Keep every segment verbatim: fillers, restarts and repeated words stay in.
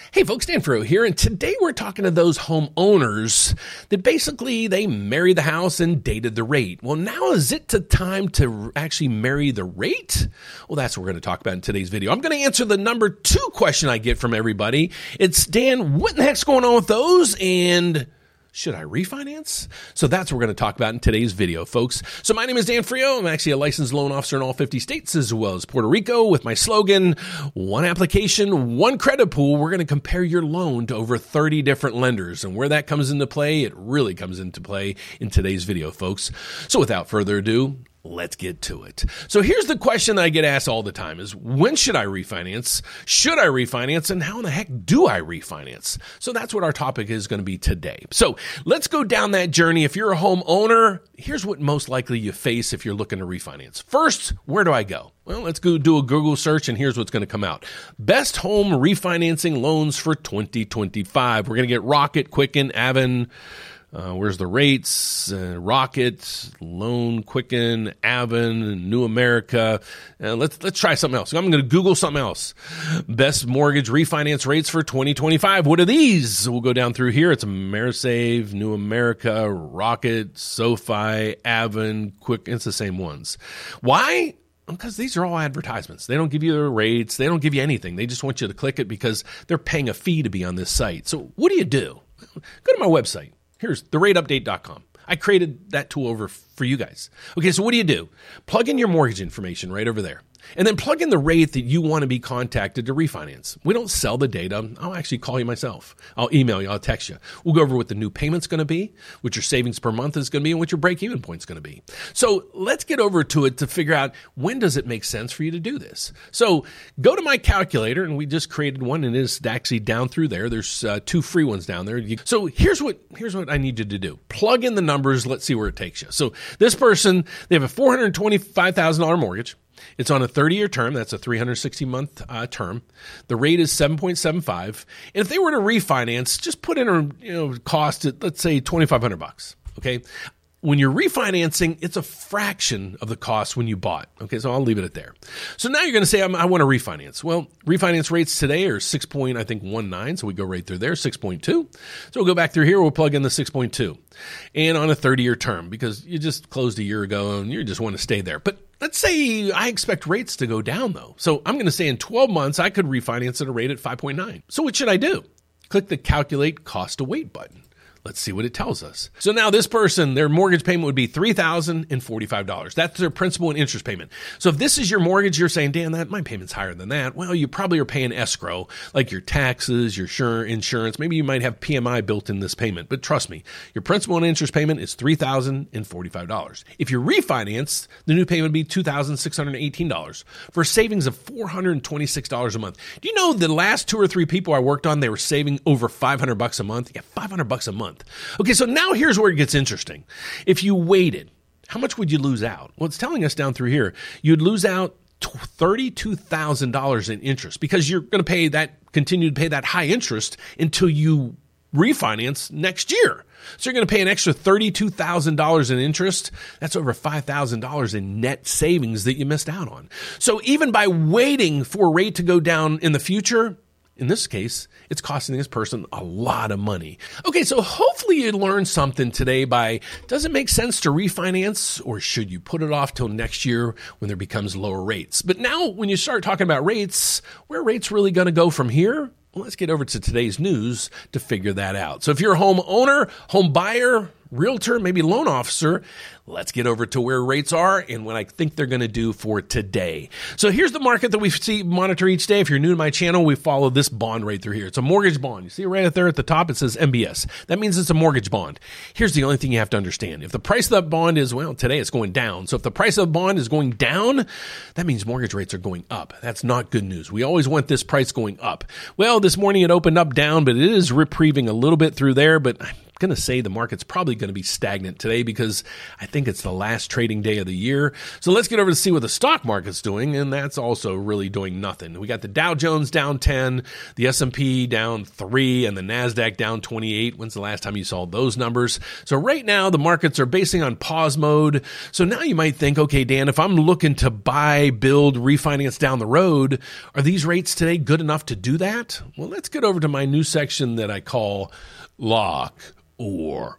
Hey folks, Dan Frio here, and today we're talking to those homeowners that basically they married the house and dated the rate. Well, now is it the time to actually marry the rate? Well, that's what we're going to talk about in today's video. I'm going to answer the number two question I get from everybody. It's, Dan, what in the heck's going on with those? And should I refinance? So that's what we're going to talk about in today's video, folks. So my name is Dan Frio. I'm actually a licensed loan officer in all fifty states as well as Puerto Rico with my slogan, one application, one credit pool. We're going to compare your loan to over thirty different lenders. And where that comes into play, it really comes into play in today's video, folks. So without further ado, let's get to it. So here's the question that I get asked all the time is, when should I refinance? Should I refinance? And how in the heck do I refinance? So that's what our topic is going to be today. So let's go down that journey. If you're a homeowner, here's what most likely you face if you're looking to refinance. First, where do I go? Well, let's go do a Google search, and here's what's going to come out. Best home refinancing loans for twenty twenty-five. We're going to get Rocket, Quicken, Avon. Uh, where's the rates? Uh, Rocket, Loan, Quicken, Avon, New America. Uh, let's let's try something else. I'm going to Google something else. Best mortgage refinance rates for twenty twenty-five. What are these? We'll go down through here. It's AmeriSave, New America, Rocket, SoFi, Avon, Quick. It's the same ones. Why? Because these are all advertisements. They don't give you the rates. They don't give you anything. They just want you to click it because they're paying a fee to be on this site. So what do you do? Go to my website. Here's the rate update dot com. I created that tool over for you guys. Okay, so what do you do? Plug in your mortgage information right over there. And then plug in the rate that you want to be contacted to refinance. We don't sell the data. I'll actually call you myself. I'll email you. I'll text you. We'll go over what the new payment's going to be, what your savings per month is going to be, and what your break-even point's going to be. So let's get over to it to figure out, when does it make sense for you to do this? So go to my calculator, and we just created one, and it's actually down through there. There's uh, two free ones down there. So here's what here's what I need you to do. Plug in the numbers. Let's see where it takes you. So this person, they have a four hundred twenty-five thousand dollars mortgage. It's on a thirty-year term. That's a three hundred sixty month uh, term. The rate is seven point seven five. And if they were to refinance, just put in a you know cost at, let's say, twenty-five hundred bucks. Okay. When you're refinancing, it's a fraction of the cost when you bought. Okay, so I'll leave it at there. So now you're going to say, I want to refinance. Well, refinance rates today are six point, I think, one nine. So we go right through there, six point two. So we'll go back through here. We'll plug in the six point two. And on a thirty-year term, because you just closed a year ago and you just want to stay there. But let's say I expect rates to go down, though. So I'm going to say in twelve months, I could refinance at a rate at five point nine. So what should I do? Click the Calculate Cost to Wait button. Let's see what it tells us. So now this person, their mortgage payment would be three thousand forty-five dollars. That's their principal and interest payment. So if this is your mortgage, you're saying, Dan, that my payment's higher than that. Well, you probably are paying escrow, like your taxes, your insurance. Maybe you might have P M I built in this payment. But trust me, your principal and interest payment is three thousand forty-five dollars. If you refinance, the new payment would be two thousand six hundred eighteen dollars for a savings of four hundred twenty-six dollars a month. Do you know the last two or three people I worked on, they were saving over five hundred bucks a month? Yeah, five hundred bucks a month. Okay, so now here's where it gets interesting. If you waited, how much would you lose out? Well, it's telling us down through here, you'd lose out thirty-two thousand dollars in interest because you're going to pay that, continue to pay that high interest until you refinance next year. So you're going to pay an extra thirty-two thousand dollars in interest. That's over five thousand dollars in net savings that you missed out on. So even by waiting for a rate to go down in the future, in this case, it's costing this person a lot of money. Okay, so hopefully you learned something today by, does it make sense to refinance, or should you put it off till next year when there becomes lower rates? But now when you start talking about rates, where are rates really going to go from here? Well, let's get over to today's news to figure that out. So if you're a homeowner, home buyer, realtor, maybe loan officer, let's get over to where rates are and what I think they're going to do for today. So here's the market that we see monitor each day. If you're new to my channel, we follow this bond right through here. It's a mortgage bond. You see it right up there at the top, it says M B S. That means it's a mortgage bond. Here's the only thing you have to understand. If the price of that bond is, well, today it's going down. So if the price of the bond is going down, that means mortgage rates are going up. That's not good news. We always want this price going up. Well, this morning it opened up down, but it is reprieving a little bit through there, but I'm going to say the market's probably going to be stagnant today because I think it's the last trading day of the year. So let's get over to see what the stock market's doing, and that's also really doing nothing. We got the Dow Jones down ten, the S and P down three, and the NASDAQ down twenty-eight. When's the last time you saw those numbers? So right now, the markets are basing on pause mode. So now you might think, okay, Dan, if I'm looking to buy, build, refinance down the road, are these rates today good enough to do that? Well, let's get over to my new section that I call Lock or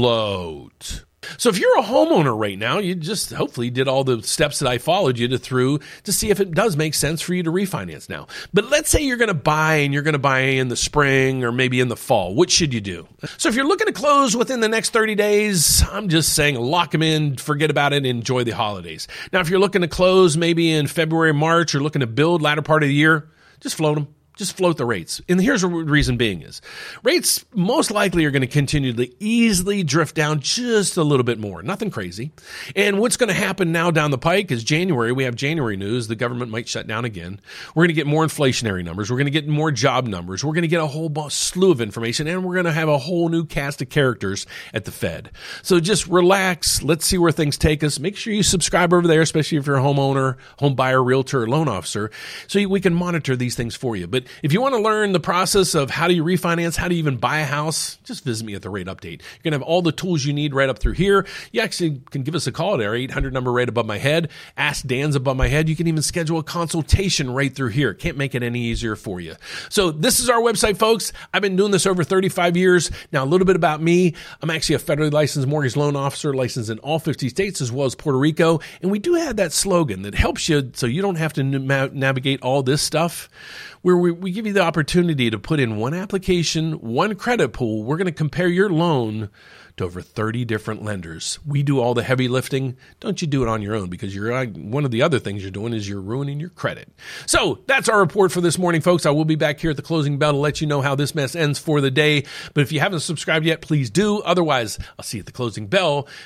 Float. So if you're a homeowner right now, you just hopefully did all the steps that I followed you to through to see if it does make sense for you to refinance now. But let's say you're going to buy and you're going to buy in the spring or maybe in the fall. What should you do? So if you're looking to close within the next thirty days, I'm just saying lock them in, forget about it, and enjoy the holidays. Now, if you're looking to close maybe in February, March, or looking to build latter part of the year, just float them. Just float the rates. And here's the reason being is rates most likely are going to continue to easily drift down just a little bit more. Nothing crazy. And what's going to happen now down the pike is January. We have January news. The government might shut down again. We're going to get more inflationary numbers. We're going to get more job numbers. We're going to get a whole slew of information. And we're going to have a whole new cast of characters at the Fed. So just relax. Let's see where things take us. Make sure you subscribe over there, especially if you're a homeowner, home buyer, realtor, or loan officer, so we can monitor these things for you. But if you want to learn the process of how do you refinance, how do you even buy a house, just visit me at the Rate Update. You're going to have all the tools you need right up through here. You actually can give us a call at our eight hundred number right above my head. Ask Dan's above my head. You can even schedule a consultation right through here. Can't make it any easier for you. So this is our website, folks. I've been doing this over thirty-five years. Now, a little bit about me. I'm actually a federally licensed mortgage loan officer, licensed in all fifty states as well as Puerto Rico. And we do have that slogan that helps you so you don't have to na- navigate all this stuff, where we, we give you the opportunity to put in one application, one credit pool. We're going to compare your loan to over thirty different lenders. We do all the heavy lifting. Don't you do it on your own, because you're one of the other things you're doing is you're ruining your credit. So that's our report for this morning, folks. I will be back here at the closing bell to let you know how this mess ends for the day. But if you haven't subscribed yet, please do. Otherwise, I'll see you at the closing bell